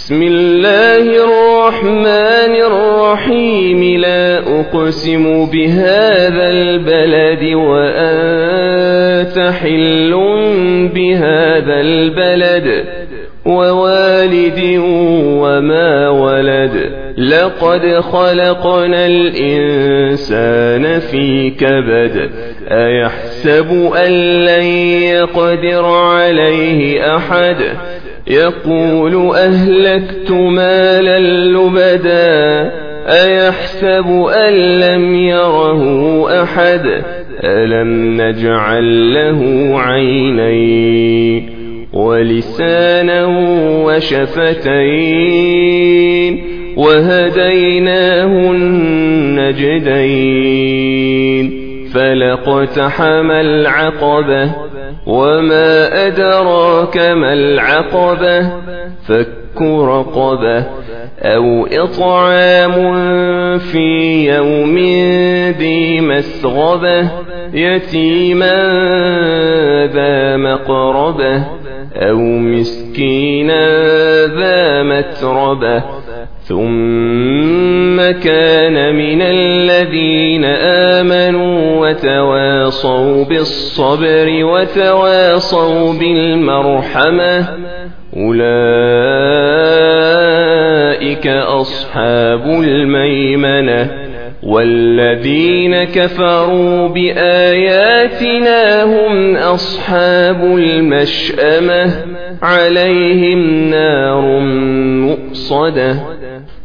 بسم الله الرحمن الرحيم. لا أقسم بهذا البلد وأنت حل بهذا البلد ووالد وما ولد. لقد خلقنا الإنسان في كبد. أيحسب أن لن يقدر عليه أحد. يقول أهلكت مالا لبدا. أيحسب أن لم يره أحد. ألم نجعل له عينين ولسانا وشفتين وهديناه النجدين. فلاقتحم العقبة وما أدراك ما العقبة. فك رقبة أو إطعام في يوم ذي مسغبة يتيما ذا مقربة أو مسكينا ذا متربة. ثم كان من الذين آمنوا وتواصوا بالصبر وتواصوا بالمرحمة. أولئك أصحاب الميمنة. والذين كفروا بآياتنا هم أصحاب المشأمة. عليهم نار مؤصدة.